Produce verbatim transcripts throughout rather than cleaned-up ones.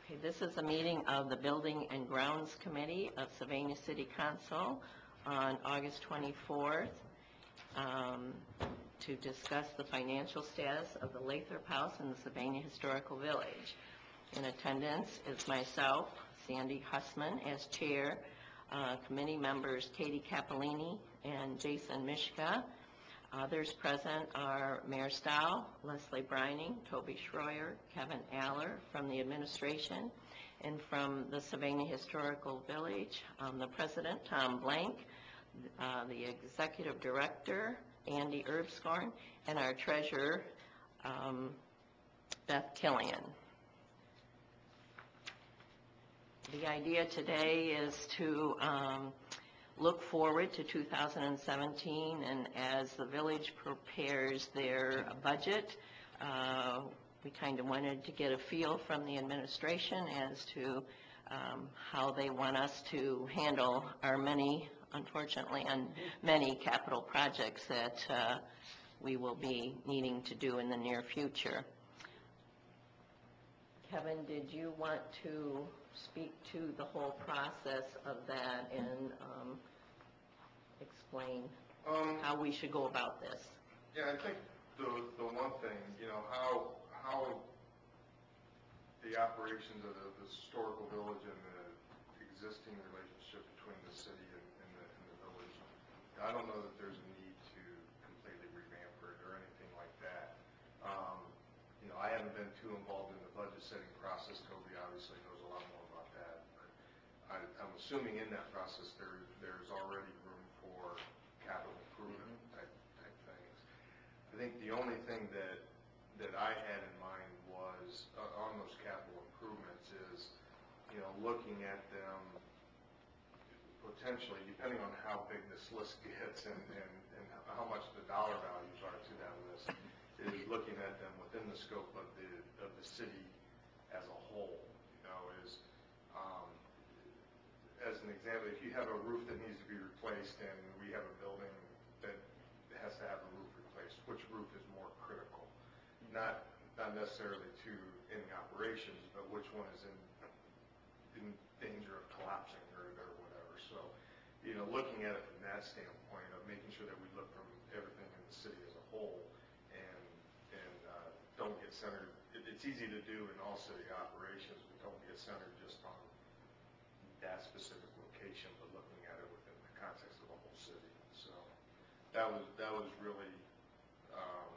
Okay, this is a meeting of the Building and Grounds Committee of Sylvania City Council on August twenty-fourth um, to discuss the financial status of the Lathrop House in the Sylvania Historical Village. In attendance is myself, Sandy Hussman, as chair, uh, committee members Katie Capolini and Jason Mishka. Others present are Mayor Stahl, Leslie Brining, Toby Schroyer, Kevin Aller from the administration, and from the Sylvania Historical Village, um, the president, Tom Blank, uh, the executive director, Andy Erbscorn, and our treasurer, um, Beth Killian. The idea today is to um, look forward to two thousand seventeen, and as the village prepares their budget, uh, we kind of wanted to get a feel from the administration as to um, how they want us to handle our many, unfortunately, and many capital projects that uh, we will be needing to do in the near future. Kevin, did you want to speak to the whole process of that and um, explain um, how we should go about this? Yeah, I think the the one thing, you know, how how the operations of the, the historical village and the existing relationship between the city and, and, the, and the village, I don't know that there's a need to completely revamp it or anything like that. Um, you know, I haven't been too involved in the budget setting process. Toby obviously knows a lot more about that. But I, I'm assuming in that process there there's already room for capital improvement type type things. I think the only thing that that I had in mind was uh, on those capital improvements is, you know, looking at them potentially, depending on how big this list gets and, and, and how much the dollar values are to that list, is looking at them within the scope of the of the city as a whole. You know, is um, as an example, if you have a roof that needs to be replaced and we have a building that has to have a roof replaced, which roof is more critical? Not not necessarily to any operations, but which one is in in danger of collapsing or, or whatever. So, you know, looking at it from that standpoint of making sure that we look from everything in the city as a whole and and uh, don't get centered. It, it's easy to do in all city operations, but don't get centered just on that specific location, but looking at it within the context of the whole city. So that was that was really um,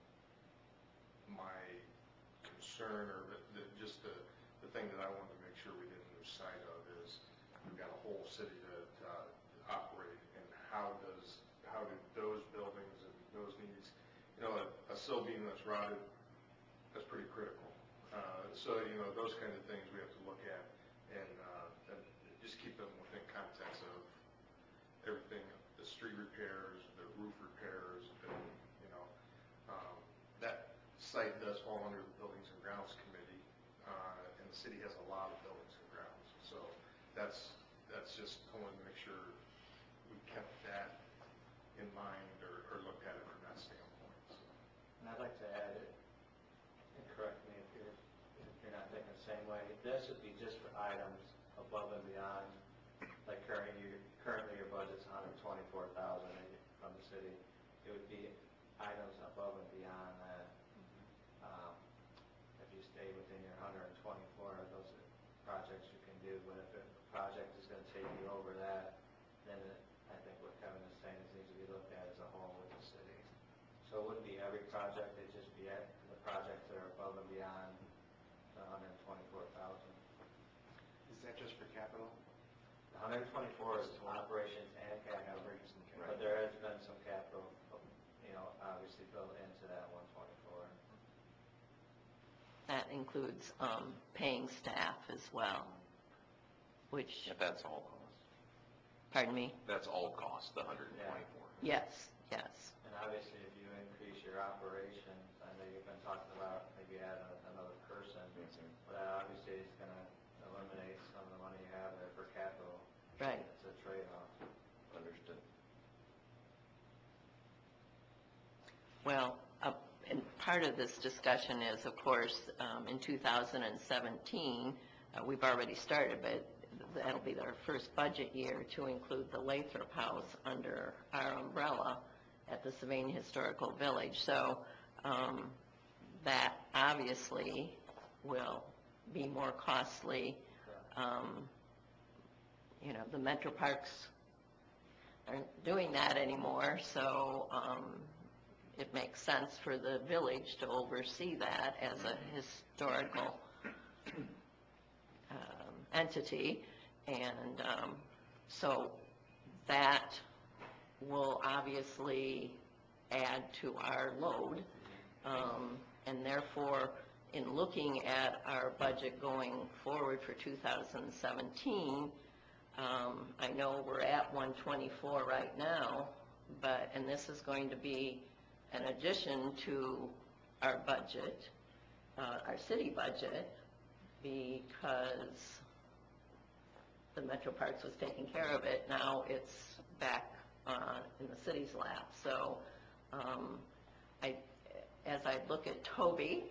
my concern, or the, the, just the, the thing that I wanted to make sure we didn't lose sight of is we've got a whole city to, to uh, operate, and how does how do those buildings and those needs, you know, a, a sill beam that's rotted, that's pretty critical. Uh, so you know, those kind of things we have to look at and, uh, and just keep them within context of everything, the street repairs, the roof repairs, the, you know, um, that site does fall under the Buildings and Grounds Committee, uh, and the city has a lot of buildings and grounds. So that's that's just, I wanted to make sure we kept that in mind, or, or looked at it from that standpoint. So. And I'd like to add it, and correct me if you're, if you're not thinking the same way, this would be just for items above and beyond, like currently your, currently your budget's one hundred twenty-four thousand dollars from the city. It would be items above and beyond that. Um, if you stay within your one hundred twenty-four, those are projects you can do. But if a project is going to take you over that, then it, I think what Kevin is saying is needs to be looked at as a whole with the city. So it wouldn't be every project; it'd just be at the projects that are above and beyond the one hundred twenty-four thousand. Is that just for capital? The one hundred twenty-four is operations and capital, but there has been some capital, you know, obviously built into that one twenty-four. That includes um, paying staff as well, which, Yeah, that's all cost. pardon me? That's all cost, the one hundred twenty-four. Yeah. Yes, yes. And obviously, if you increase your operations, I know you've been talking about maybe add a, another person, Mm-hmm. but that obviously is going to eliminate some of the money you have there for capital. Right. It's a trade-off. Understood. Well, uh, and part of this discussion is, of course, um, in two thousand seventeen, uh, we've already started, but that'll be our first budget year to include the Lathrop House under our umbrella at the Sylvania Historical Village. So um, that obviously will be more costly. Um, you know, the Metro Parks aren't doing that anymore, so um, it makes sense for the village to oversee that as a historical um, entity. And um, so that will obviously add to our load. Um, and therefore, in looking at our budget going forward for two thousand seventeen, um, I know we're at one twenty-four right now, but, and this is going to be an addition to our budget, uh, our city budget, because the Metro Parks was taking care of it. Now it's back uh, in the city's lap. So um, I, as I look at Toby,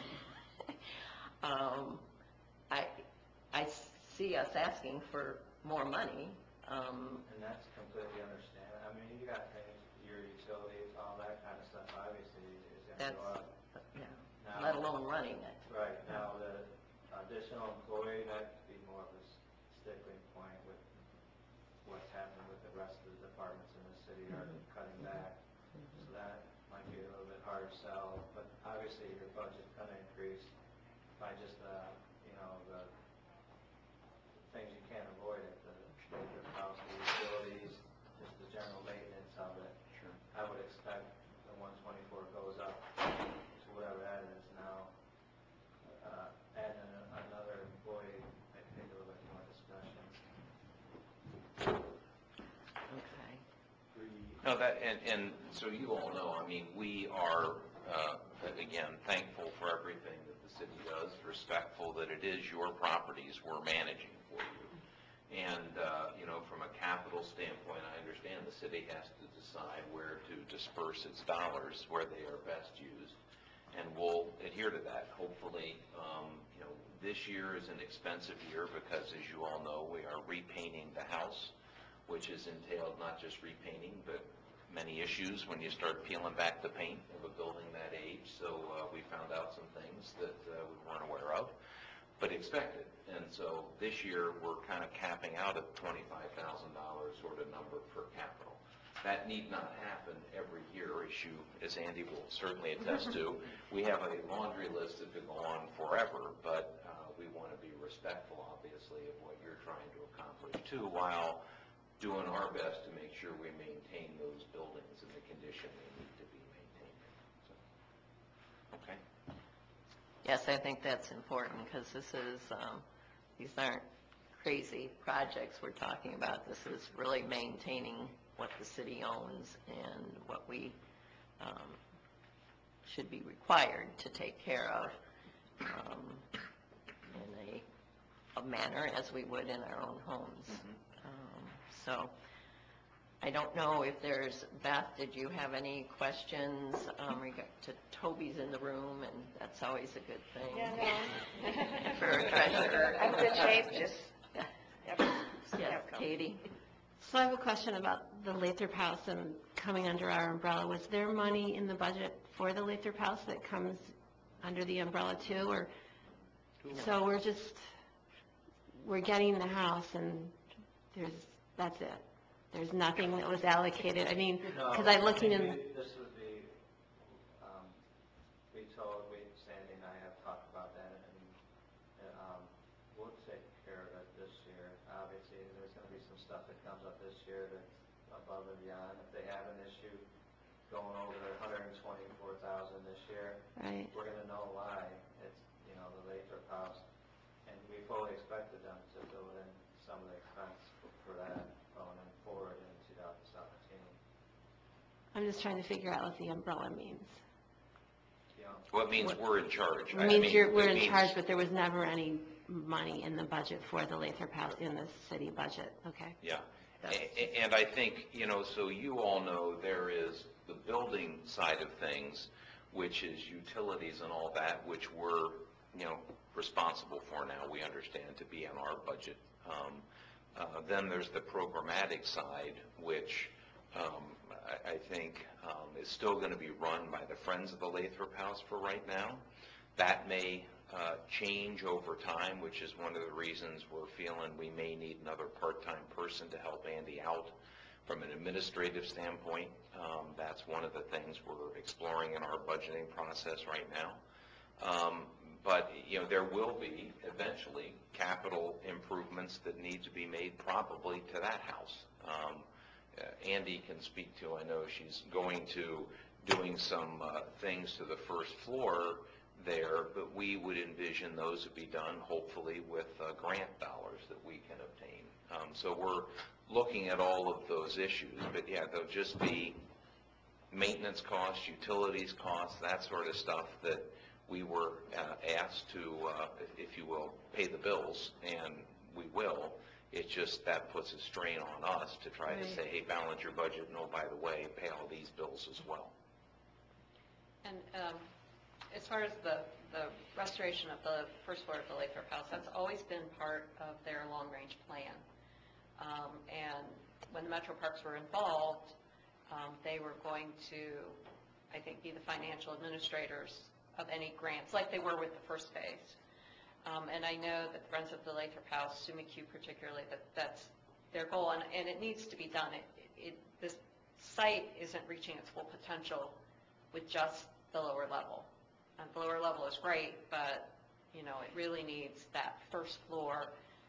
um, I, I see us asking for more money. Um, And that's completely understandable. I mean, you got things, your utilities, all that kind of stuff, obviously, is going to that's, go up. yeah, Now- let alone running it. Right, now, the additional employee, that could be more of a stickling point with what's happening with the rest of the departments in the city are cutting back. So that might be a little bit harder to sell, but obviously your budget's going to increase by just the, you know, the things you can't avoid at the major house, the utilities, just the general maintenance of it. Sure. I would expect the one twenty-four goes up to whatever that is now. Uh, adding an- another employee, I think a little bit more discussion. Okay. No, that, and, and so you all know, I mean, we are, uh, again, thankful for everything that the city does, respectful that it is your properties we're managing for you. And, uh, you know, from a capital standpoint, I understand the city has to decide where to disperse its dollars, where they are best used. And we'll adhere to that. Hopefully, um, you know, this year is an expensive year because, as you all know, we are repainting the house, which has entailed not just repainting, but many issues when you start peeling back the paint of a building that age. So uh, we found out some things that uh, we weren't aware of, but expected. And so this year, we're kind of capping out at twenty-five thousand dollars sort of number for capital. That need not happen every year, as you, as Andy will certainly attest to. We have a laundry list that could go on forever, but uh, we want to be respectful, obviously, of what you're trying to accomplish too, while doing our best to make sure we maintain those buildings in the condition they need to be maintained. So, okay. Yes, I think that's important because this is, um, these aren't crazy projects we're talking about. This is really maintaining what the city owns and what we um, should be required to take care of um, in a, a manner as we would in our own homes. Um, so I don't know if there's, Beth, did you have any questions um, regard to Toby's in the room, and that's always a good thing. Yeah, no. For a treasurer. I'm good shape, just, yep. Yes, Katie? So I have a question about the Lathrop House and coming under our umbrella. Was there money in the budget for the Lathrop House that comes under the umbrella too, or? So we're just, we're getting the house and there's, that's it? There's nothing that was allocated? I mean, because I'm looking in. We- This would be, um, we told, we, Sandy and I have talked about that, and, um, we'll take care of it this year. Obviously, there's gonna be some stuff that comes up this year that's above and beyond. If they have an issue going over their one hundred twenty-four thousand this year, Right. we're gonna know why. It's, you know, the Lathrop House, and we fully expected them to build in some of the expense for that going in forward in two thousand seventeen. I'm just trying to figure out what the umbrella means. You know, Well, it means we're in charge. I It means mean, you're, we're it in means- charge, but there was never any money in the budget for the Lathrop House in the city budget. Okay. Yeah. A- a- And I think, you know, so you all know there is the building side of things, which is utilities and all that, which we're you know, responsible for now, we understand to be in our budget. Um, uh, Then there's the programmatic side, which um, I, I think um, is still going to be run by the Friends of the Lathrop House for right now. That may uh, change over time, which is one of the reasons we're feeling we may need another part-time person to help Andy out from an administrative standpoint. Um, that's one of the things we're exploring in our budgeting process right now. Um, but, you know, there will be eventually capital improvements that need to be made probably to that house. Um, uh, Andy can speak to, I know she's going to doing some uh, things to the first floor there, but we would envision those would be done hopefully with uh, grant dollars that we can obtain. Um, so we're looking at all of those issues, but yeah, there'll just be maintenance costs, utilities costs, that sort of stuff that we were uh, asked to, uh, if you will, pay the bills, and we will. It's just that puts a strain on us to try Right. to say, hey, balance your budget, and oh, by the way, pay all these bills as well. And um, as far as the, the restoration of the first floor of the Lathrop House, that's always been part of their long-range plan. Um, And when the Metro Parks were involved, um, they were going to, I think, be the financial administrators of any grants, like they were with the first phase. Um, And I know that the Friends of the Lathrop House, Sue McHugh particularly, that that's their goal, and, and it needs to be done. It, it, this site isn't reaching its full potential with just the lower level. And the lower level is great, but, you know, it really needs that first floor,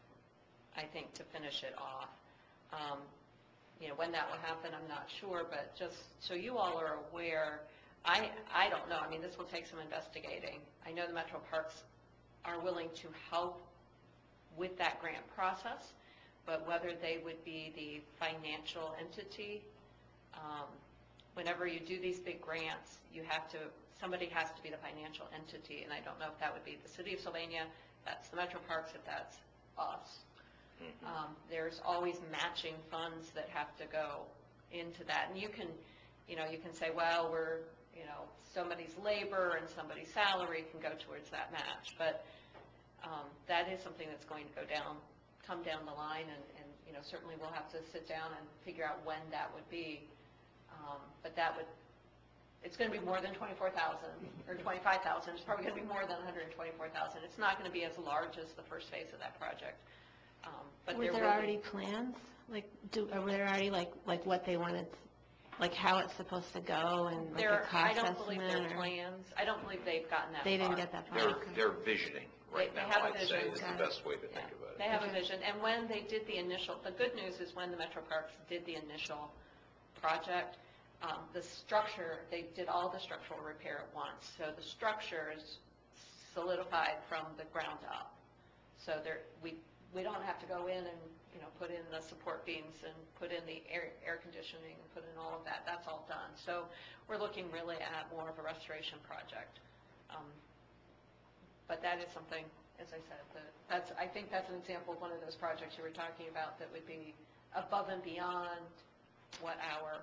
I think, to finish it off. Um, You know, when that will happen, I'm not sure, but just so you all are aware, I, I don't know. I mean, this will take some investigating. I know the Metro Parks are willing to help with that grant process, but whether they would be the financial entity, um, whenever you do these big grants, you have to, somebody has to be the financial entity, and I don't know if that would be the City of Sylvania, that's the Metro Parks, if that's us. Um, There's always matching funds that have to go into that, and you can, you know, you can say, well, we're, you know, somebody's labor and somebody's salary can go towards that match, but um, that is something that's going to go down, come down the line, and, and you know, certainly we'll have to sit down and figure out when that would be, um, but that would, it's going to be more than twenty-four thousand or twenty-five thousand. It's probably going to be more than one hundred twenty-four thousand. It's not going to be as large as the first phase of that project. Um, but Were there there will already be, plans? Like, do, are there already like, like what they wanted, like how it's supposed to go and like a there, I cost don't believe there estimate? are or- plans. I don't believe they've gotten that They far. didn't get that far. They're, okay. they're visioning right They- they now, have a I'd say, vision. is Got the it. best way to think Yeah, about it. they have a Okay. vision, and when they did the initial, the good news is when the Metro Parks did the initial project, um, the structure, they did all the structural repair at once, so the structure is solidified from the ground up. So there, we, we don't have to go in and, you know, put in the support beams and put in the air, air conditioning and put in all of that, that's all done. So we're looking really at more of a restoration project. Um, But that is something, as I said, that, that's, I think that's an example of one of those projects you were talking about that would be above and beyond what our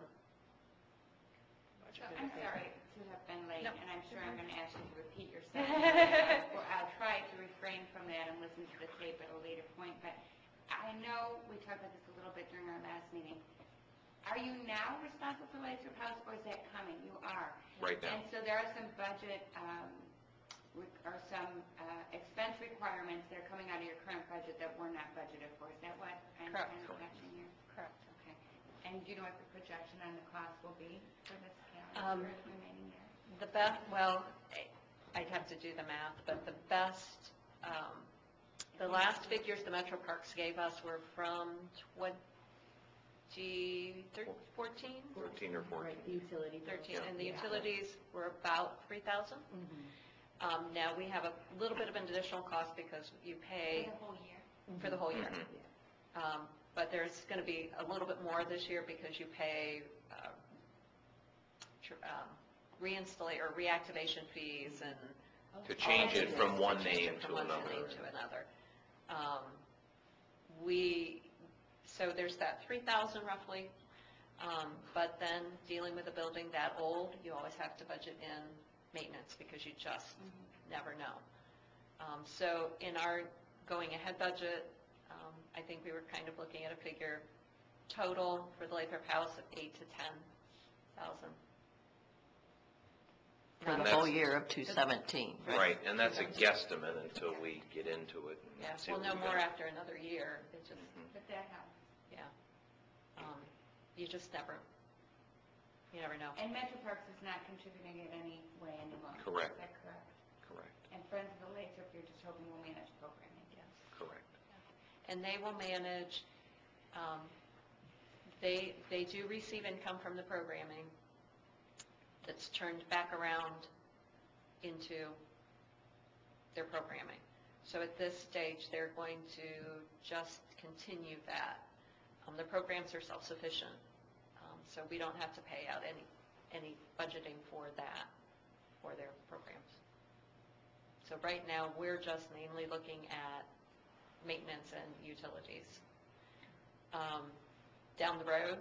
So budget I'm would be. sorry to have been late, No. and I'm sure I'm going to ask you to repeat yourself. I'll I'll try to refrain from that and listen to the tape at a later point, but I know we talked about this a little bit during our last meeting. Are you now responsible for Lathrop House, or is that coming? You are. Right now. And so there are some budget, um, re- or some uh, expense requirements that are coming out of your current budget that were not budgeted for. Is that what I'm Correct. kind of catching here? Correct. Okay. And do you know what the projection on the cost will be for this Um, calendar year, the remaining year? The best, well, I- I'd have to do the math, but the best, um, the last figures the Metro Parks gave us were from twenty fourteen? Thirteen or fourteen. Utility thirteen, Yeah. and the utilities were about three thousand. Um, Now, we have a little bit of an additional cost because you For pay the whole year? for the whole year. Mhm. Um, But there's going to be a little bit more this year because you pay uh, tr- um, reinstallation or reactivation fees and To change all it these from things, one to change name it to from one another. name to another. Um, We, so there's that three thousand roughly, um, but then dealing with a building that old, you always have to budget in maintenance because you just never know. Um, So in our going ahead budget, um, I think we were kind of looking at a figure total for the Lathrop House of eight to ten thousand. For And the that's- whole year of two seventeen. Right, and that's a guesstimate until we get into it. and Yeah, see we'll what know we more got. after another year. It just, But that helps. yeah. Um, You just never, you never know. And Metro Parks is not contributing in any way anymore. Correct. Is that correct? Correct, And Friends of the Lathrop, you're just hoping will manage programming? Yes. correct. And they will manage, um, they, they do receive income from the programming that's turned back around into their programming. So at this stage, they're going to just continue that. Um, The programs are self-sufficient, um, so we don't have to pay out any, any budgeting for that, for their programs. So right now, we're just mainly looking at maintenance and utilities. Um, Down the road,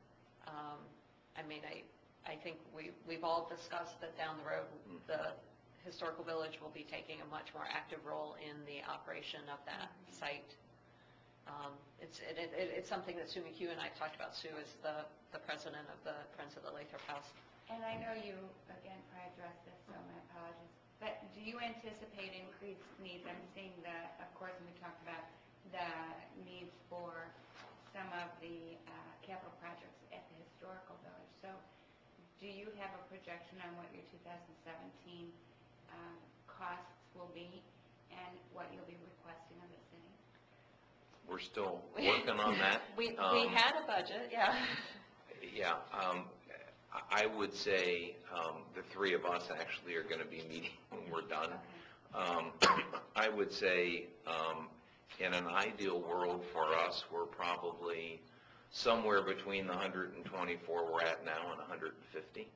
um, I mean, I, I think we, we've all discussed that down the road, the Historical Village will be taking a much more active role in the operation of that site. Um, It's, it, it, it's something that Sue McHugh and I talked about. Sue is the, the president of the Friends of the Lathrop House. And I know you, again, probably addressed this, so my apologies. But do you anticipate increased needs? I'm seeing the, of course, when we talked about the needs for some of the uh, capital projects at the Historical Village. So do you have a projection on what your two thousand seventeen um, costs will be and what you'll be requesting of the city? We're still working on that. We, we Um, had a budget, yeah. Yeah, um, I I would say um, the three of us actually are going to be meeting when we're done. Um, I would say um, in an ideal world for us, we're probably somewhere between the one hundred twenty-four we're at now and one hundred fifty.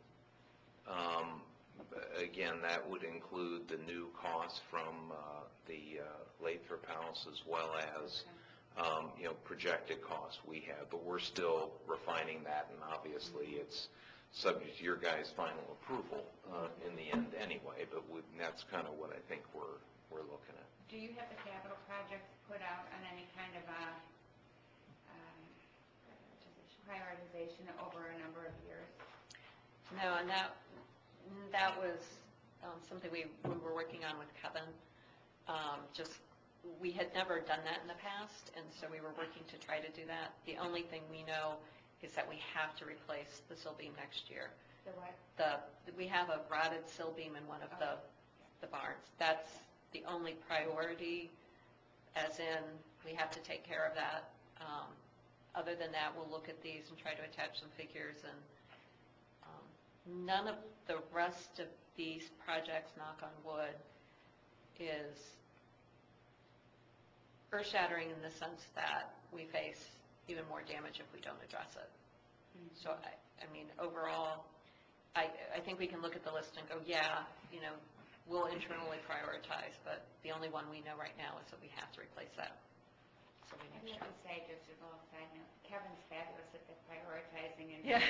Um, Again, that would include the new costs from uh, the uh, Lathrop House as well as um, you know, projected costs we have, but we're still refining that, and obviously it's subject to your guys' final approval uh, in the end anyway, but we, that's kind of what I think we're, we're looking at. Do you have the capital projects put out on any kind of a um, prioritization over a number of years? No, and that, that was um, something we, we were working on with Kevin. Um, Just, we had never done that in the past, and so we were working to try to do that. The only thing we know is that we have to replace the sill beam next year. The what? The, we have a rotted sill beam in one of the, the barns. That's the only priority, as in, we have to take care of that. Um, Other than that, we'll look at these and try to attach some figures, and um, none of the rest of these projects, knock on wood, is earth-shattering in the sense that we face even more damage if we don't address it. So, I, I mean, overall, I, I think we can look at the list and go, yeah, you know, we'll internally prioritize, but the only one we know right now is that we have to replace that. So we I need have to. to say, just as a little side note, Kevin's fabulous at the prioritizing and. Yeah.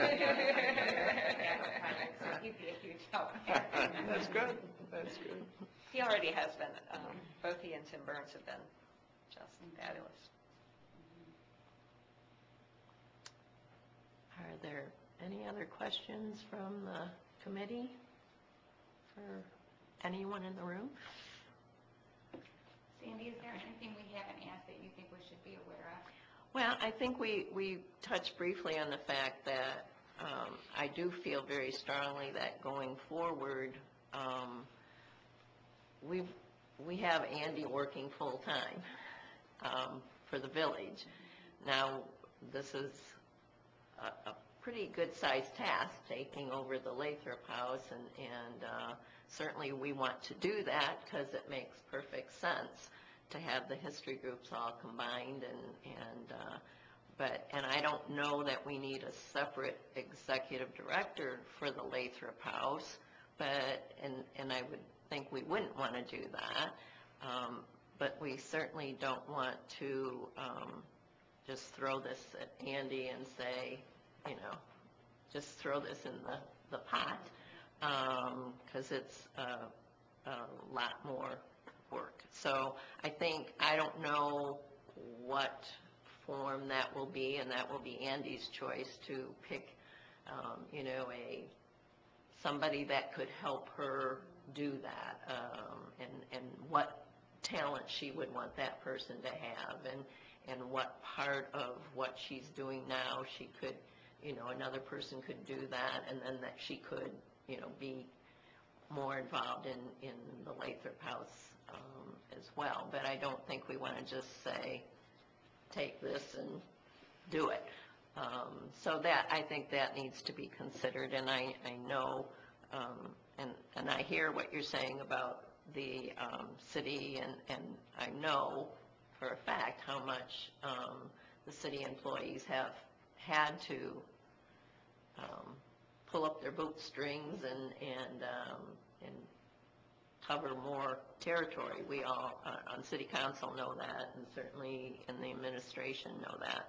Capital projects, so he'd be a huge help. That's good, that's good. He already has been, um, both he and Tim Burns have been just fabulous. Are there any other questions from the committee for anyone in the room? Sandy, is there anything we haven't asked that you think we should be aware of? Well, I think we, we touched briefly on the fact that um, I do feel very strongly that going forward, um, we've, we have Andy working full-time um, for the village. Now, this is a, a pretty good-sized task, taking over the Lathrop House, and, and uh, certainly we want to do that because it makes perfect sense to have the history groups all combined, and, and uh, but, and I don't know that we need a separate executive director for the Lathrop House, but, and, and I would think we wouldn't want to do that, um, but we certainly don't want to um, just throw this at Andy and say, you know, just throw this in the, the pot, because it's a, a lot more So I think, I don't know what form that will be, and that will be Andy's choice to pick, um, you know, a, somebody that could help her do that, um, and, and what talent she would want that person to have, and, and what part of what she's doing now she could, you know, another person could do that, and then that she could, you know, be more involved in, in the Lathrop House um, as well. But I don't think we want to just say, take this and do it. Um, so that, I think that needs to be considered, and I, I know, um, and, and I hear what you're saying about the um, city, and, and I know for a fact how much um, the city employees have had to um, pull up their bootstrings and, and, um, and cover more territory. We all, uh, on city council, know that, and certainly in the administration know that.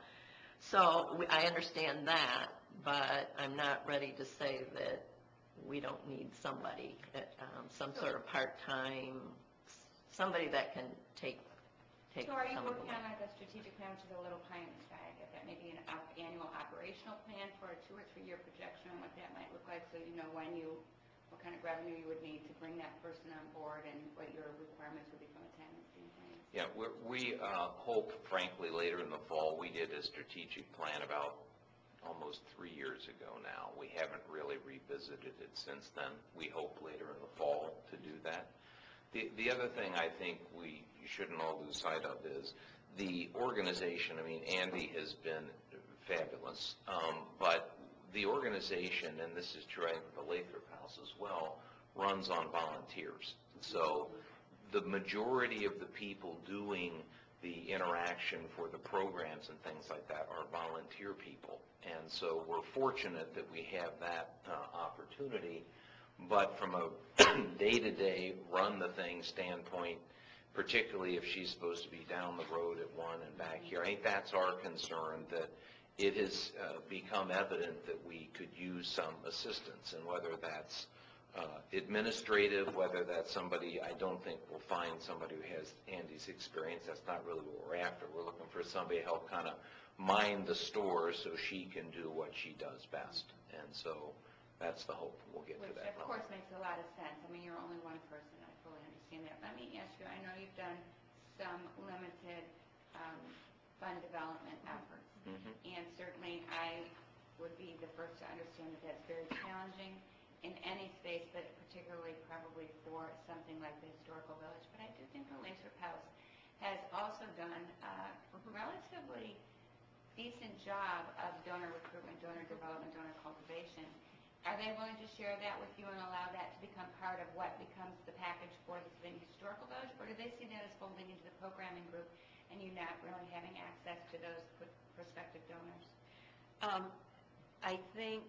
So we, I understand that, but I'm not ready to say that we don't need somebody, um, some sort of part-time, somebody that can take, take So are you some of the working on weight. like a strategic plan, which is a little pie in the sky, if that may be an op- annual operational plan for a two or three year projection on what that might look like, so you know when you, what kind of revenue you would need to bring that person on board, and what your requirements would be from a tenant standpoint? Yeah, we're, we uh, hope, frankly, later in the fall, we did a strategic plan about almost three years ago now. We haven't really revisited it since then. We hope later in the fall to do that. The, the other thing I think we shouldn't all lose sight of is the organization. I mean, Andy has been fabulous, um, but the organization, and this is true of the Lathrop House as well, runs on volunteers. So the majority of the people doing the interaction for the programs and things like that are volunteer people. And so we're fortunate that we have that uh, opportunity. But from a day-to-day run-the-thing standpoint, particularly if she's supposed to be down the road at one and back here, I think that's our concern, that it has uh, become evident that we could use some assistance, and whether that's uh, administrative, whether that's somebody, I don't think we'll find somebody who has Andy's experience. That's not really what we're after. We're looking for somebody to help kind of mind the store so she can do what she does best. And so that's the hope. We'll get Which to that. of course makes a lot of sense. I mean, you're only one person, I fully understand that. Let me ask you, I know you've done some limited um, fund development efforts, Mhm. and certainly I would be the first to understand that that's very challenging in any space, but particularly probably for something like the Historical Village. But I do think the Lathrop House has also done uh, a relatively decent job of donor recruitment, donor development, donor cultivation. Are they willing to share that with you and allow that to become part of what becomes the package for the Savannah Historical Village? Or do they see that as folding into the programming group and you not really having access to those pr- prospective donors? Um, I think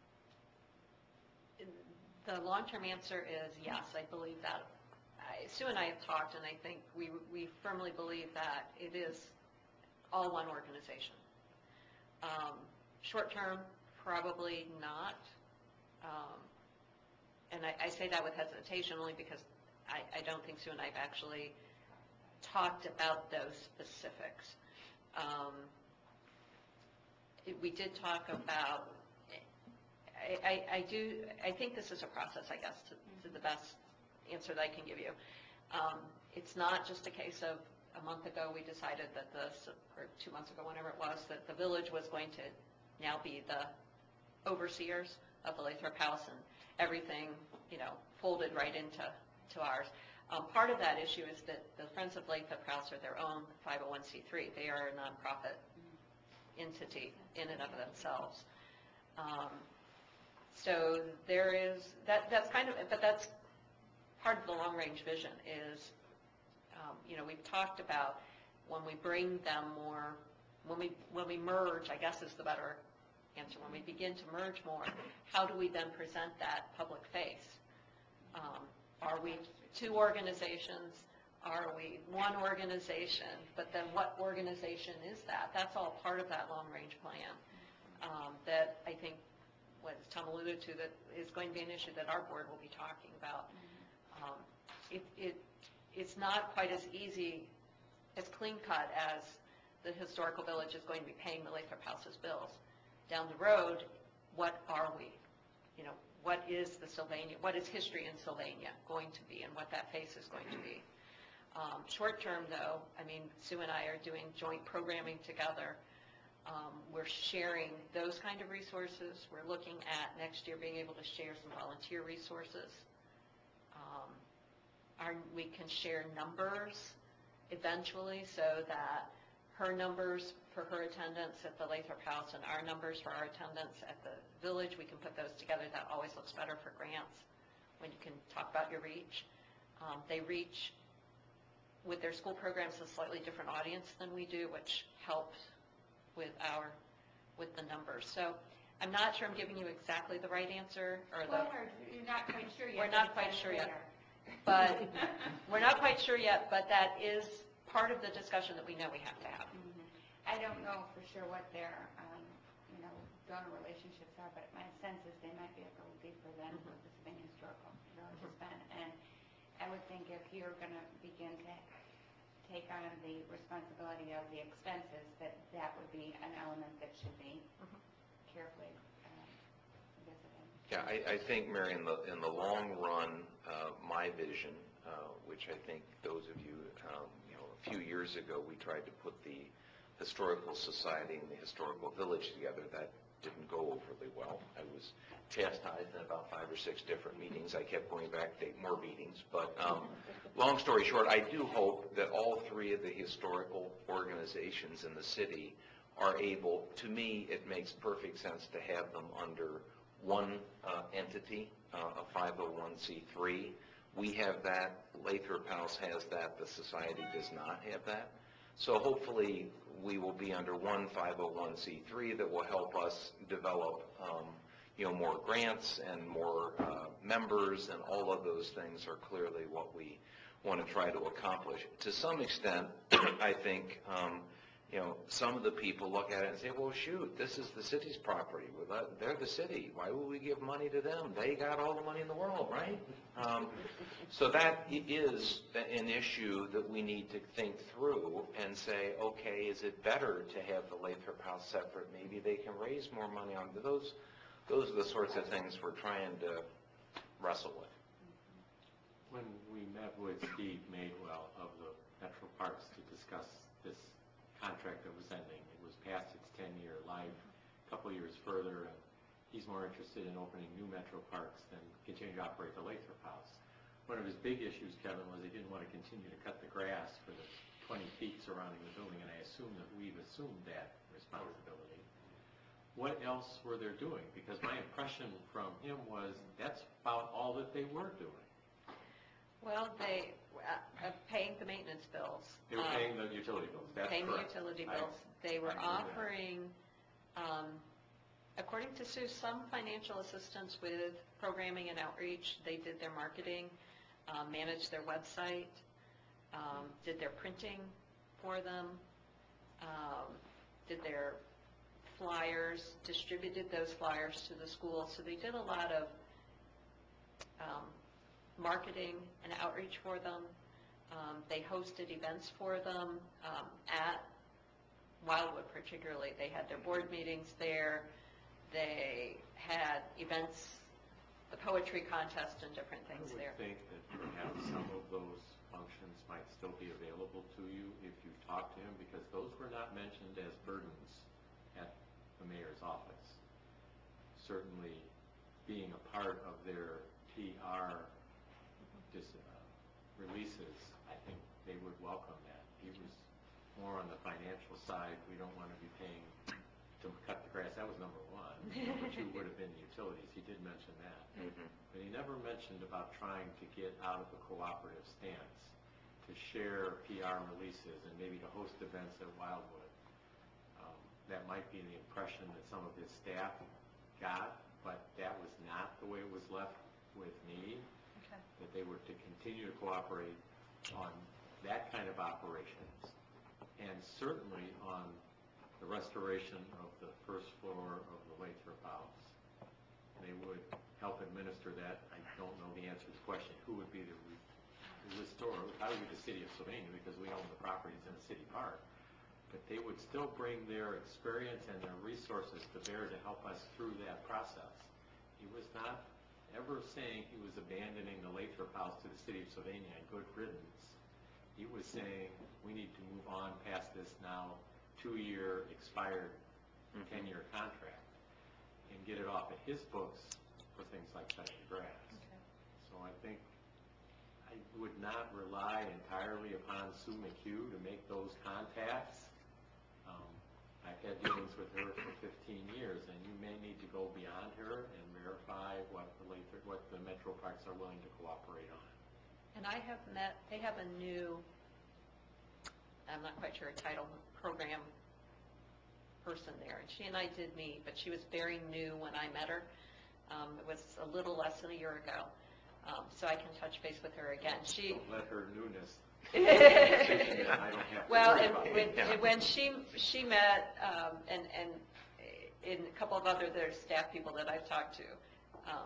the long-term answer is yes, I believe that. I- Sue and I have talked, and I think we, we firmly believe that it is all one organization. Um, short-term, probably not. Um, and I, I say that with hesitation only because I, I don't think Sue and I have actually talked about those specifics. Um, it- we did talk about, I, I, I do, I think this is a process, I guess, to, to the best answer that I can give you. Um, it's not just a case of a month ago we decided that this, or two months ago, whenever it was, that the village was going to now be the overseers of the Lathrop House, and everything, you know, folded right into to ours. Um, part of that issue is that the Friends of Lathrop House are their own five oh one c three. They are a nonprofit entity in and of themselves. Um, so there is, that, that's kind of, but that's part of the long-range vision is, um, you know, we've talked about when we bring them more, when we, when we merge, I guess is the better answer, when we begin to merge more, how do we then present that public face? Um, are we two organizations? Are we one organization? But then what organization is that? That's all part of that long-range plan um, that I think, what Tom alluded to, that is going to be an issue that our board will be talking about. Um, it, it, it's not quite as easy, as clean cut as the historical village is going to be paying the Lathrop House's bills. Down the road, what are we? You know, what is the Sylvania, what is history in Sylvania going to be, and what that face is going to be? Um, short term, though, I mean, Sue and I are doing joint programming together. Um, we're sharing those kind of resources. We're looking at next year being able to share some volunteer resources. Um, our, we can share numbers eventually, so that her numbers for her attendance at the Lathrop House and our numbers for our attendance at the village, we can put those together. That always looks better for grants when you can talk about your reach. Um, they reach, with their school programs, a slightly different audience than we do, which helps with our, with the numbers. So I'm not sure I'm giving you exactly the right answer, or the, Well, we're- you're not quite sure yet. We're not but quite it's sure yet. there. but we're not quite sure yet, but that is part of the discussion that we know we have to have. Mhm. I don't know for sure what their, um, you know, donor relationships are, but my sense is they might be a little deeper than Mhm. what the Sylvania Historical Village has been. And I would think if you're going to begin to take on the responsibility of the expenses, that that would be an element that should be Mhm. carefully uh, visited. Yeah, I, I think, Mary, in the, in the long run, uh, my vision, uh, which I think those of you, um, you know, a few years ago, we tried to put the Historical Society and the Historical Village together. That didn't go overly well. I was chastised in about five or six different meetings. I kept going back to take more meetings. But um, long story short, I do hope that all three of the historical organizations in the city are able, to me, it makes perfect sense to have them under one uh, entity, uh, a five oh one c three. We have that, Lathrop House has that, the society does not have that. So hopefully we will be under one five oh one c three that will help us develop um, you know, more grants and more uh, members, and all of those things are clearly what we want to try to accomplish. To some extent, I think, um, you know, some of the people look at it and say, well, shoot, this is the city's property. Well, they're the city. Why would we give money to them? They got all the money in the world, right? Um, so that is an issue that we need to think through and say, okay, is it better to have the Lathrop House separate? Maybe they can raise more money on those. Those are the sorts of things we're trying to wrestle with. When we met with Steve Madewell of the Metro Parks to discuss this contract that was ending, it was past its ten-year life, a couple years further, and he's more interested in opening new Metro Parks than continue to operate the Lathrop House. One of his big issues, Kevin, was he didn't want to continue to cut the grass for the twenty feet surrounding the building, and I assume that we've assumed that responsibility. What else were they doing? Because my impression from him was that's about all that they were doing. Well, they, uh, uh, paying the maintenance bills. They were um, paying the utility bills, that's Paying the correct. utility I- bills. They were I knew that. offering, um, according to Sue, some financial assistance with programming and outreach. They did their marketing, um, managed their website, um, did their printing for them, um, did their flyers, distributed those flyers to the schools. So they did a lot of um, marketing and outreach for them. Um, they hosted events for them um, at Wildwood particularly. They had their board meetings there. They had events, the poetry contest and different things there. I would think that perhaps some of those functions might still be available to you if you talk to him, because those were not mentioned as burdens at the mayor's office. Certainly being a part of their P R dis, uh, releases, I think they would welcome that. He was more on the financial side. We don't want to be paying to cut the grass. That was number one. Number two would have been utilities. He did mention that. Mm-hmm. But he never mentioned about trying to get out of a cooperative stance, to share P R releases and maybe to host events at Wildwood. Um, that might be the impression that some of his staff got, but that was not the way it was left with me, Okay. that they were to continue to cooperate on that kind of operations, and certainly on the restoration of the first floor of the Lathrop House. They would help administer that. I don't know the answer to the question, who would be the re- restore, it would probably be the city of Sylvania because we own the properties in the city park. But they would still bring their experience and their resources to bear to help us through that process. He was not ever saying he was abandoning the Lathrop House to the city of Sylvania and good riddance. He was saying we need to move on past this now two-year expired ten-year contract and get it off of his books for things like cutting the grass. Okay. So I think I would not rely entirely upon Sue McHugh to make those contacts. Um, I've had dealings with her for fifteen years, and you may need to go beyond her and verify what the Lathrop, what the Metro Parks are willing to cooperate on. And I have met, they have a new, I'm not quite sure a title, program person there, and she and I did meet, but she was very new when I met her. Um, it was a little less than a year ago, um, so I can touch base with her again. She. Don't let her newness. I don't have to Well, worry and about when, it. and when she she met, um, and and in a couple of other their staff people that I've talked to, um,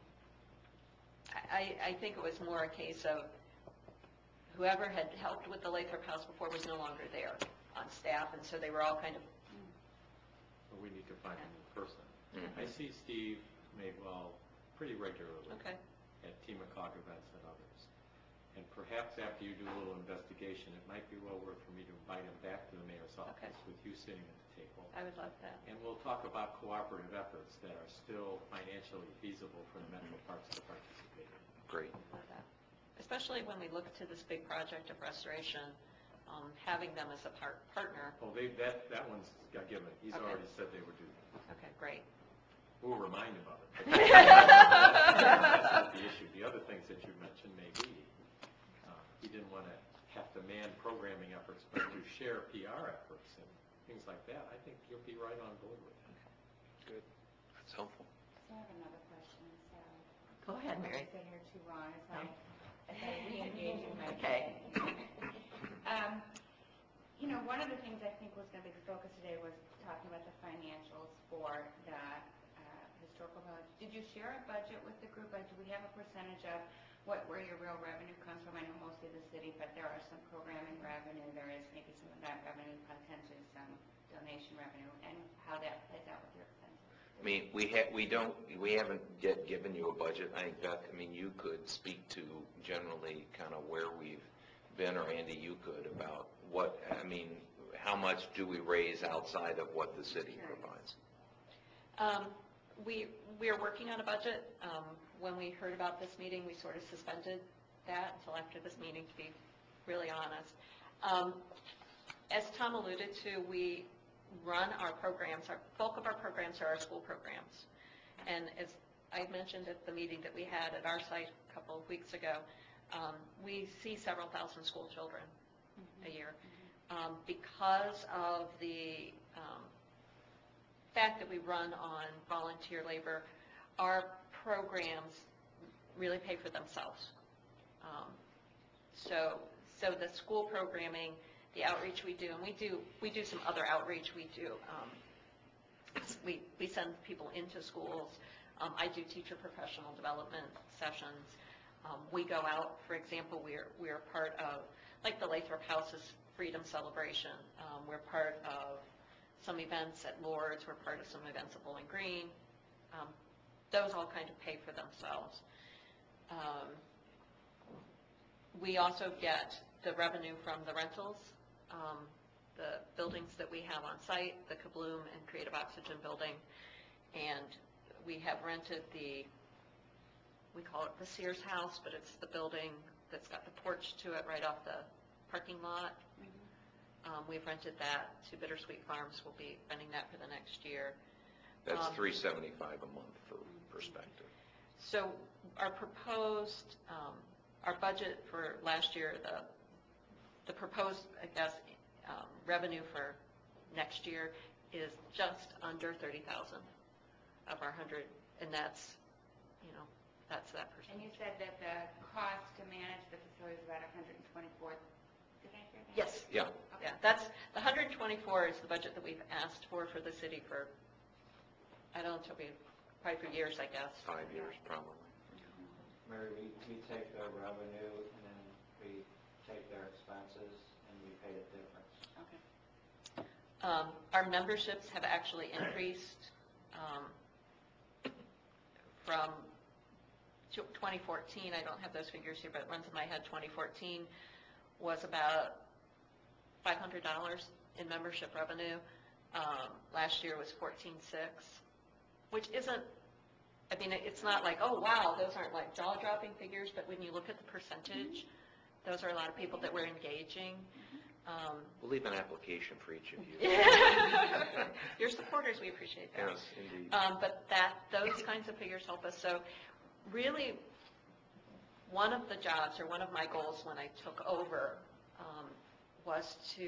I I think it was more a case of whoever had helped with the Lathrop House before was no longer there on staff, and so they were all kind of. Well, we need to find a new person. Mhm. I see Steve Madewell pretty regularly Okay. at T McCog events and others. And perhaps after you do a little investigation, it might be well worth for me to invite him back to the mayor's office Okay. with you sitting at the table. I would love that. And we'll talk about cooperative efforts that are still financially feasible for the Metro Parks to participate in. Great. Love that. Especially when we look to this big project of restoration, um, having them as a par- partner. Oh, they, that, that one's got given. He's Okay. already said they would do that. Okay, great. We'll remind him of it. But That's not the issue. The other things that you mentioned may be, uh, he didn't want to have to man programming efforts, but to share P R efforts and things like that. I think you'll be right on board with that. Good. That's helpful. So I have another question, Sally. Go ahead, Mary. I've been here too long, as I, as I re-engage in my. Okay. Um, you know, one of the things I think was going to be the focus today was talking about the financials for the uh, historical village. Did you share a budget with the group? Like, do we have a percentage of what, where your real revenue comes from? I know mostly the city, but there are some programming revenue. There is maybe some of that revenue potentially some donation revenue, and how that plays out with your expenses. I mean, we ha we don't, we haven't yet given you a budget. I think, Beth, I mean, you could speak to generally kind of where we've been, or Andy, you could, about what, I mean, how much do we raise outside of what the city Sure. provides? Um, we we are working on a budget. Um, when we heard about this meeting, we sort of suspended that until after this meeting, to be really honest. Um, as Tom alluded to, we run our programs. Our bulk of our programs are our school programs, and as I mentioned at the meeting that we had at our site a couple of weeks ago, um, we see several thousand school children a year. Um, because of the um, fact that we run on volunteer labor, our programs really pay for themselves. Um, so, so the school programming, the outreach we do, and we do we do some other outreach. We do um, we we send people into schools. Um, I do teacher professional development sessions. Um, we go out, for example, we're we're part of like the Lathrop House's Freedom Celebration. Um, we're part of some events at Lourdes. We're part of some events at Bowling Green. Um, those all kind of pay for themselves. Um, we also get the revenue from the rentals, um, the buildings that we have on site, the Kabloom and Creative Oxygen building, and we have rented the, we call it the Sears House, but it's the building that's got the porch to it right off the parking lot. Um, we've rented that to Bittersweet Farms. We'll be renting that for the next year. That's Um, three seventy-five a month for perspective. So our proposed, um, our budget for last year, the the proposed, I guess, um, revenue for next year is just under thirty thousand of our hundred, and that's, you know, that's that And you percentage. said that the cost to manage the facility is about one hundred twenty-four. Did I hear that? Yes. Yeah. Yeah, that's, the one hundred twenty-four is the budget that we've asked for for the city for, I don't know, it'll be probably for years, I guess. Five years, probably. Mary, we, we take the revenue and then We take their expenses and we pay the difference. Okay. Um, Our memberships have actually increased um, from tw- twenty fourteen, I don't have those figures here, but it runs in my head, twenty fourteen was about five hundred dollars in membership revenue. Um, Last year was fourteen six, which isn't, I mean, it's not like, oh, wow, those aren't like jaw-dropping figures, but when you look at the percentage, those are a lot of people that we're engaging. Um, We'll leave an application for each of you. Your supporters, we appreciate that. Yes, indeed. Um, But that, those kinds of figures help us. So really, one of the jobs, or one of my goals when I took over, um, was to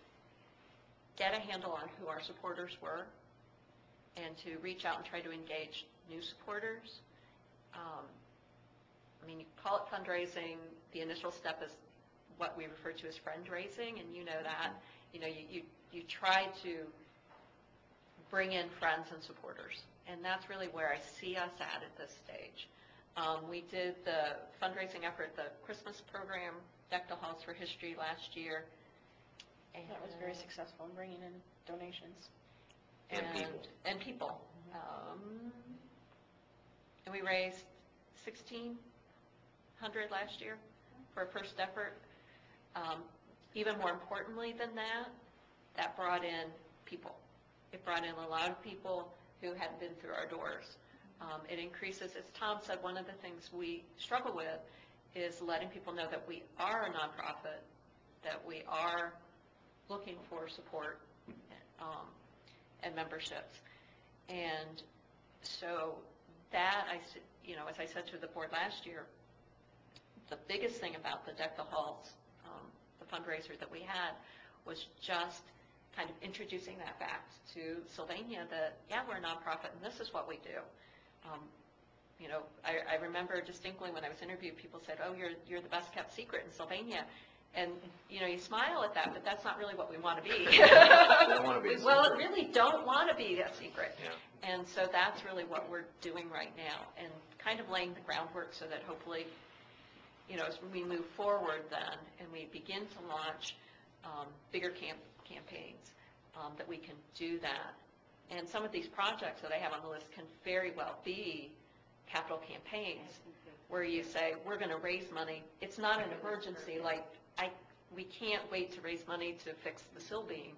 get a handle on who our supporters were and to reach out and try to engage new supporters. Um, I mean, you call it fundraising. The initial step is what we refer to as friend-raising, and you know that. You know, you, you, you try to bring in friends and supporters, and that's really where I see us at at this stage. Um, we did the fundraising effort, the Christmas program, Deck the Halls for History last year. And That was very successful in bringing in donations. And people. And people. Um, and we raised sixteen hundred last year for a first effort. Um, even more importantly than that, that brought in people. It brought in a lot of people who hadn't been through our doors. Um, it increases, as Tom said, one of the things we struggle with is letting people know that we are a nonprofit, that we are looking for support um, and memberships. And so that, I, s- you know, as I said to the board last year, the biggest thing about the Deck the Halls, um, the fundraiser that we had, was just kind of introducing that fact to Sylvania that, yeah, we're a nonprofit and this is what we do. Um, you know, I, I remember distinctly when I was interviewed, people said, oh, you're, you're the best kept secret in Sylvania. And, you know, you smile at that, but that's not really what we want to be. We don't want to be a Well, secret. really don't want to be a secret. Yeah. And so that's really what we're doing right now, and kind of laying the groundwork so that hopefully, you know, as we move forward then, and we begin to launch um, bigger camp campaigns, um, that we can do that. And some of these projects that I have on the list can very well be capital campaigns, where you say, we're going to raise money. It's not an emergency, like, I, we can't wait to raise money to fix the sill beam,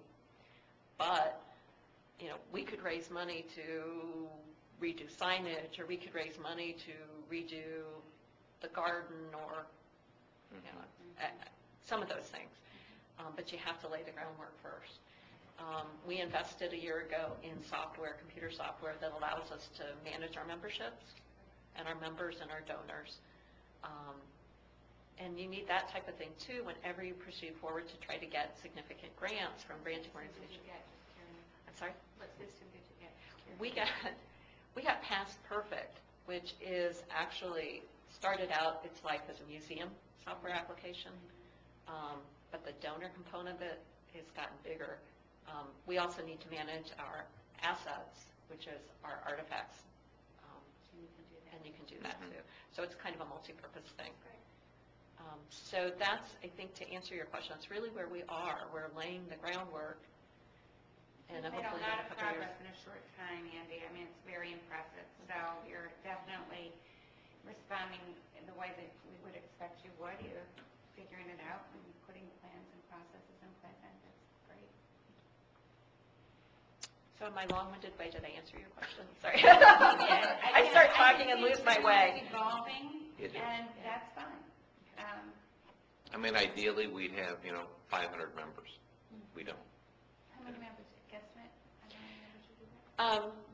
but, you know, we could raise money to redo signage, or we could raise money to redo the garden, or, you know, uh, some of those things. Um, but you have to lay the groundwork first. Um, we invested a year ago in software, computer software, that allows us to manage our memberships and our members and our donors. Um, and you need that type of thing too whenever you proceed forward to try to get significant grants from granting organizations. I'm sorry? What system did you get? We got, we got Past Perfect, which is actually started out its life as a museum software application, um, but the donor component of it has gotten bigger. Um, we also need to manage our assets, which is our artifacts, um, So you can do that. and you can do that too. So it's kind of a multi-purpose thing. Um, so that's, I think, to answer your question, that's really where we are. We're laying the groundwork, and You've made a hopefully in lot a of couple of years. progress in a short time, Andy. I mean, it's very impressive. So you're definitely responding in the way that we would expect you would. You're figuring it out and putting plans and processes in place, and that's great. So in my long-winded way, did I answer your question? Sorry. I I start talking and lose my way. It's evolving, It is. and that's fine. Um, I mean, ideally, we'd have, you know, five hundred members. We don't. How many members, guesstimate? How many members should we have? Um,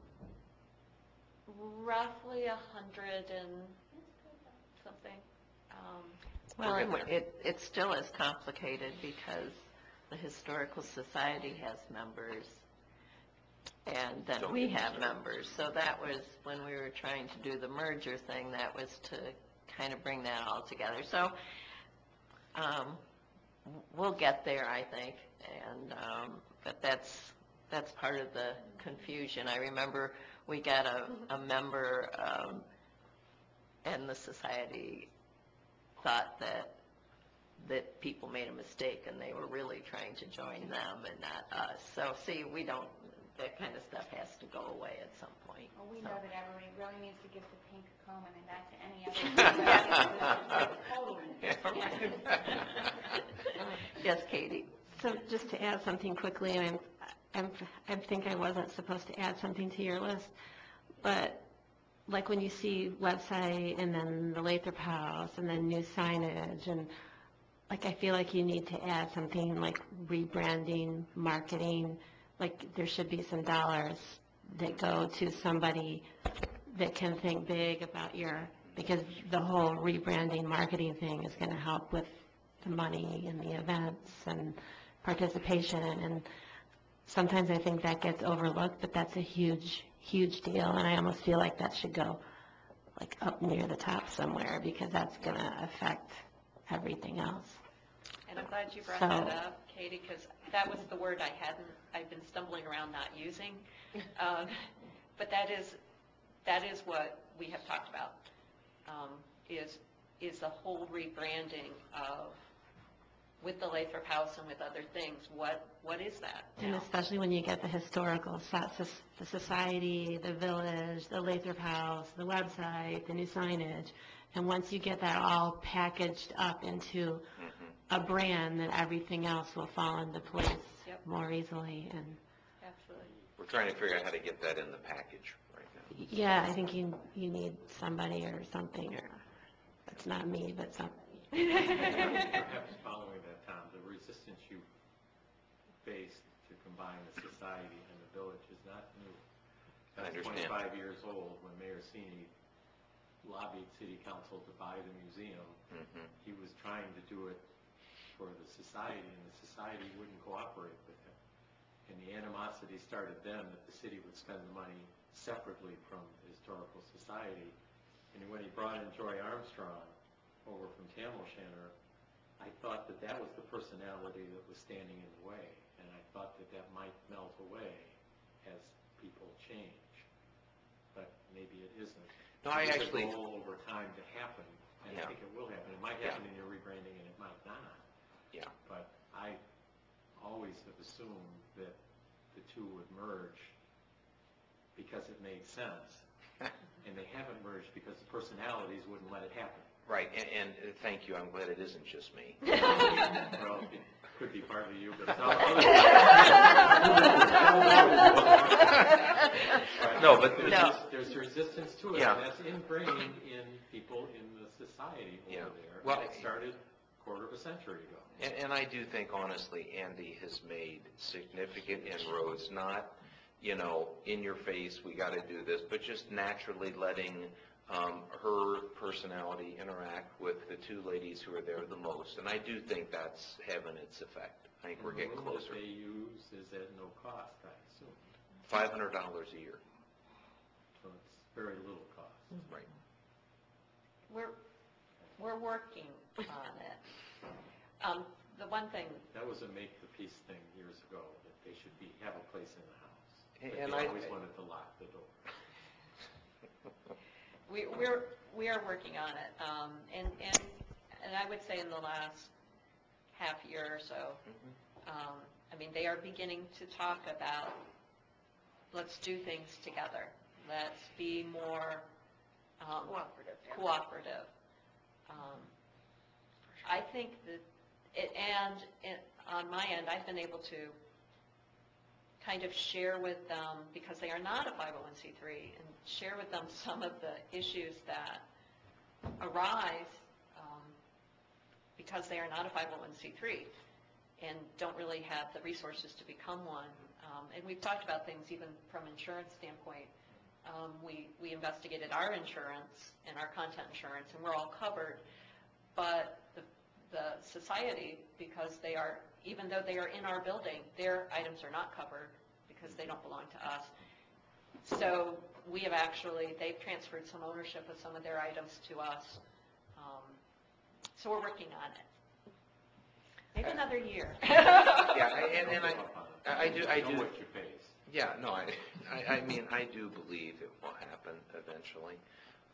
roughly a hundred and something. Um, Well, We'll and get there. it, it still is complicated because the Historical Society has members, and then Don't we get have started. members. So that was, when we were trying to do the merger thing, that was to kind of bring that all together. So um, we'll get there, I think, and, um, but that's, that's part of the confusion. I remember we got a, a member, um, and the society thought that that people made a mistake and they were really trying to join them and not us. So see, we don't, that kind of stuff has to go away at some point. Well, we So- know that everybody really needs to give to Pink Coleman and not to any other. Totally. Yes, Katie? So just to add something quickly, and I'm, I'm, I think I wasn't supposed to add something to your list, but like when you see website and then the Lathrop House and then new signage and like I feel like you need to add something like rebranding, marketing, like there should be some dollars that go to somebody that can think big about your, because the whole rebranding, marketing thing is going to help with the money and the events and participation, and sometimes I think that gets overlooked, but that's a huge, huge deal, and I almost feel like that should go like up near the top somewhere, because that's going to affect everything else. And I'm glad you brought So- that up, Katie, because that was the word I hadn't, I've been stumbling around not using. Um, But that is, that is what we have talked about, um, is, is the whole rebranding of, with the Lathrop House and with other things, what, what is that And now? especially when you get the historical, so- so- the society, the village, the Lathrop House, the website, the new signage, and once you get that all packaged up into a brand, then everything else will fall into place Yep. more easily. And Absolutely. We're trying to figure out how to get that in the package right now. yeah, I think you you need somebody or something, or it's not me, but something. Perhaps following that, Tom, the resistance you faced to combine the society and the village is not new. I That's understand. twenty-five years old when Mayor Sini lobbied city council to buy the museum. Mhm. He was trying to do it for the society, and the society wouldn't cooperate with him. And the animosity started then that the city would spend the money separately from the Historical Society. And when he brought in Joy Armstrong over from Tamil Shanner, I thought that that was the personality that was standing in the way. And I thought that that might melt away as people change. But maybe it isn't. No, I It's a actually- goal over time to happen, and Yeah. I think it will happen. It might Yeah. happen in your rebranding and it might not. Yeah. But I always have assumed that the two would merge because it made sense. And they haven't merged because the personalities wouldn't let it happen. Right, and, and uh, thank you, I'm glad it isn't just me. Well, it could be partly you, but it's all other. No, but There's, No. there's resistance to it, Yeah. and that's ingrained in people in the society over Yeah. there. Well, And it started a quarter of a century ago. And, and I do think honestly, Andy has made significant inroads, not, you know, in your face, we got to do this, but just naturally letting um, her personality interact with the two ladies who are there the most. And I do think that's having its effect. I think we're And the getting room closer. that they use is at no cost, I assume. five hundred dollars a year. So it's very little cost. Right. We're, we're working on it. Um, The one thing, That was a make-the-peace thing years ago, that they should be, have a place in the house. And- But and they I- always wanted to lock the door. we, we're, we are working on it. Um, And, and, and I would say in the last half year or so, um, I mean, they are beginning to talk about, let's do things together. Let's be more um, Cooperative. cooperative. Um, I think that, it, and it, on my end, I've been able to kind of share with them, because they are not a five oh one c three, and share with them some of the issues that arise um, because they are not a five oh one c three and don't really have the resources to become one. Um, and we've talked about things even from insurance standpoint. Um, we, we investigated our insurance and our content insurance, and we're all covered. But the, the society, because they are, even though they are in our building, their items are not covered because they don't belong to us. So we have actually, they've transferred some ownership of some of their items to us. Um, so we're working on it. Maybe another year. Yeah, I- and, and I, Don't give up on it. I I do, I You know do. what you face. Yeah, no, I, I, I mean, I do believe it will happen eventually.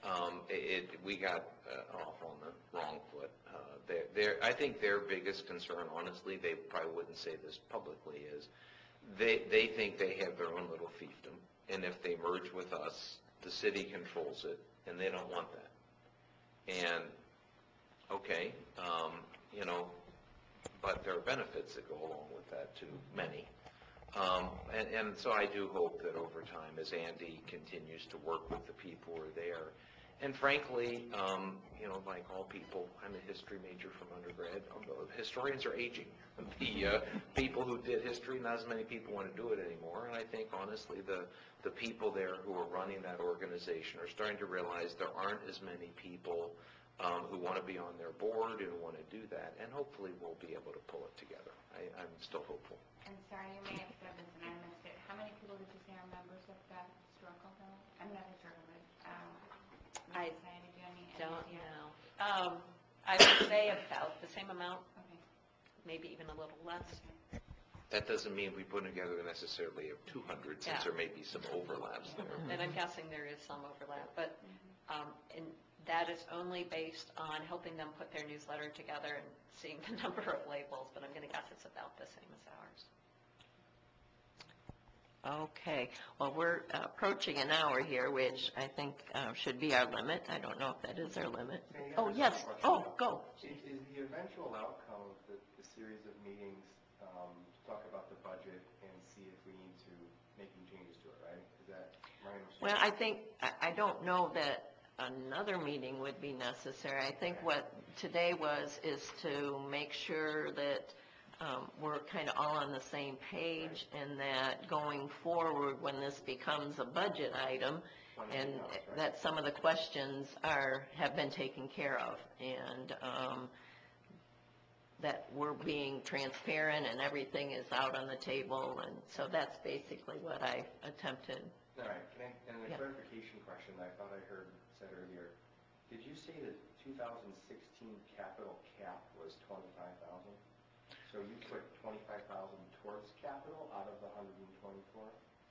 um, it, it- we got uh, off on the wrong foot. Uh, they're, they're, I think their biggest concern, honestly, they probably wouldn't say this publicly, is they, they think they have their own little fiefdom, and if they merge with us, the city controls it, and they don't want that. And, okay, um, you know, but there are benefits that go along with that to many. Um, and, and so I do hope that over time, as Andy continues to work with the people who are there, and frankly, um, you know, like all people, I'm a history major from undergrad. Although historians are aging. The uh, people who did history, not as many people want to do it anymore. And I think, honestly, the, the people there who are running that organization are starting to realize there aren't as many people um, who want to be on their board and who want to do that. And hopefully we'll be able to pull it together. I, I'm still hopeful. I'm sorry, you may have said this and I missed it. How many people did you say are members of the historical village? I'm not historical, but, um, I society, do you have any Don't idea? know. Um, I would say about the same amount, Okay. maybe even a little less. That doesn't mean we put together necessarily of two hundred, since Yeah. there may be some overlaps there. And I'm guessing there is some overlap, but, um, and that is only based on helping them put their newsletter together and seeing the number of labels, but I'm gonna guess it's about the same as ours. Okay, well, we're approaching an hour here, which I think uh, should be our limit. I don't know if that is our limit. Sandy, I Oh, have a yes, question. oh, go. Is, is the eventual outcome of the, the series of meetings, um, to talk about the budget and see if we need to make any changes to it, right? Is that my understanding? Well, I think, I I don't know that another meeting would be necessary. I think what today was, is to make sure that um, we're kind of all on the same page, and that going forward, when this becomes a budget item, and that some of the questions are, have been taken care of, and um, that we're being transparent and everything is out on the table, and so that's basically what I attempted. All right, can I, and a Yeah. clarification question I thought I heard said earlier. Did you say the two thousand sixteen capital cap was twenty-five thousand? So you put twenty-five thousand towards capital out of the one hundred twenty-four?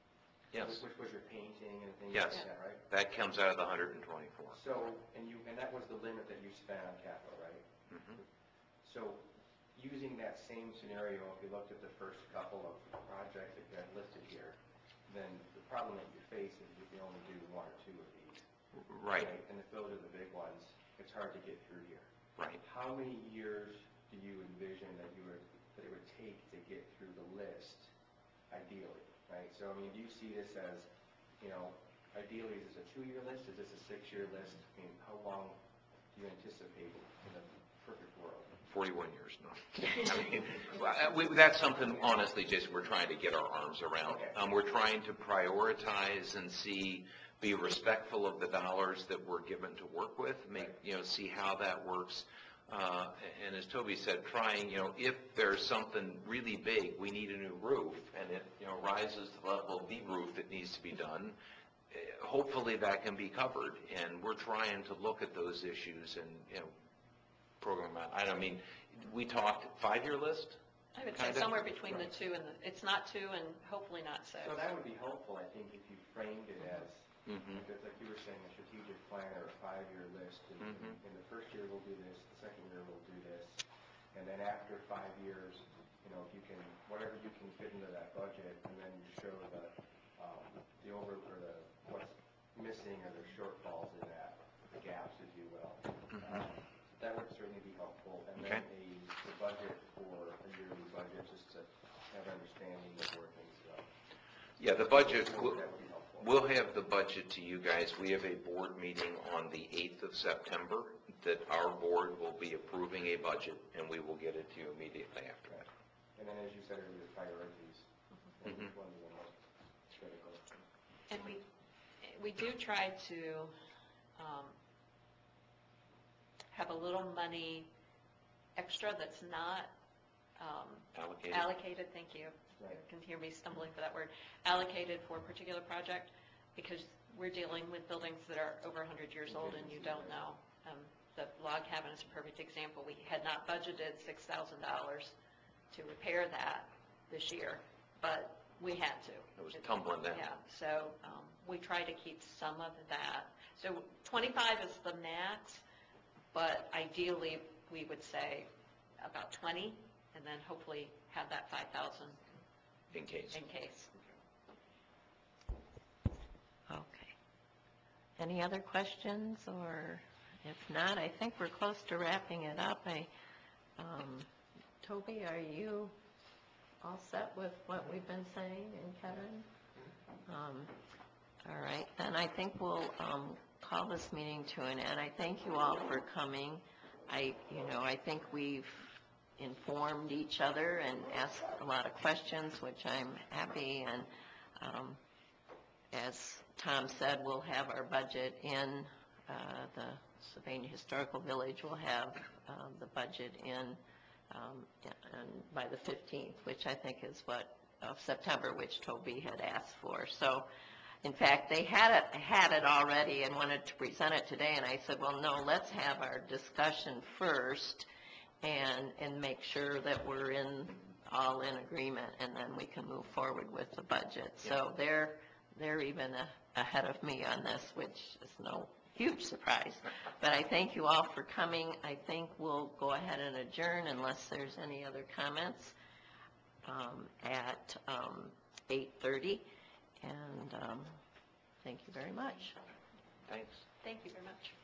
Yes, Which was your painting and things Yes. like that, right? that comes out of the one hundred twenty-four. So, and you, and that was the limit that you spent on capital, right? Mhm. So, using that same scenario, if you looked at the first couple of projects that you had listed here, then the problem that you face is you can only do one or two of these. Right, And if those are the big ones, it's hard to get through here. right. How many years do you envision that you would, that it would take to get through the list, ideally, right? So, I mean, do you see this as, you know, ideally, is this a two-year list, is this a six-year list? I mean, how long do you anticipate in a perfect world? forty-one years, no. I mean, well, uh, we- that's something, honestly, Jason, we're trying to get our arms around. Okay. Um, We're trying to prioritize and see, be respectful of the dollars that we're given to work with, make, you know, see how that works. Uh, And as Toby said, trying, you know, if there's something really big, we need a new roof, and it, you know, rises to the level of the roof that needs to be done, eh, hopefully that can be covered. And we're trying to look at those issues and, you know, program out. I don't mean, we talked five-year list? I would say Kinda. somewhere between the two and the, it's not two and hopefully not six. So that would be helpful, I think, if you framed it as, Mhm. like like you were saying, a strategic plan or a five-year list. And Mhm. in the first year, we'll do this, the second year, we'll do this. And then after five years, you know, if you can, whatever you can fit into that budget, and then you show the, um, the over, or the, what's missing or the shortfalls in that, the gaps, if you will. Mhm. Um, That would certainly be helpful. And Okay. then a, the budget for a yearly budget, just to have understanding of where things go. Yeah, the budget, That we'll- would be helpful. we'll have the budget to you guys. We have a board meeting on the eighth of September that our board will be approving a budget, and we will get it to you immediately after that. And then, as you said earlier, priorities, and which Mhm. ones are the most critical. And we, we do try to um, have a little money extra that's not um, Allocated? allocated, thank you. You Right. can hear me stumbling for that word, allocated for a particular project, because we're dealing with buildings that are over one hundred years old and you don't know. Um, The log cabin is a perfect example. We had not budgeted six thousand dollars to repair that this year, but we had to. It was tumbling down. Yeah, so um, we try to keep some of that. So twenty-five is the max, but ideally, we would say about twenty, and then hopefully have that five thousand In case. in case. Okay. Any other questions, or if not, I think we're close to wrapping it up. I, um, Toby, are you all set with what we've been saying, and Kevin? Um, All right, then I think we'll um, call this meeting to an end. I thank you all for coming. I, you know, I think we've informed each other and asked a lot of questions, which I'm happy, and um, as Tom said, we'll have our budget in, uh, the Sylvania Historical Village will have um, the budget in um, and by the fifteenth, which I think is what, of September, which Toby had asked for. So, in fact, they had it, had it already and wanted to present it today, and I said, well, no, let's have our discussion first and, and make sure that we're in, all in agreement, and then we can move forward with the budget. So they're, they're even a- ahead of me on this, which is no huge surprise. But I thank you all for coming. I think we'll go ahead and adjourn unless there's any other comments um, at um, eight thirty. And um, thank you very much. Thanks. Thank you very much.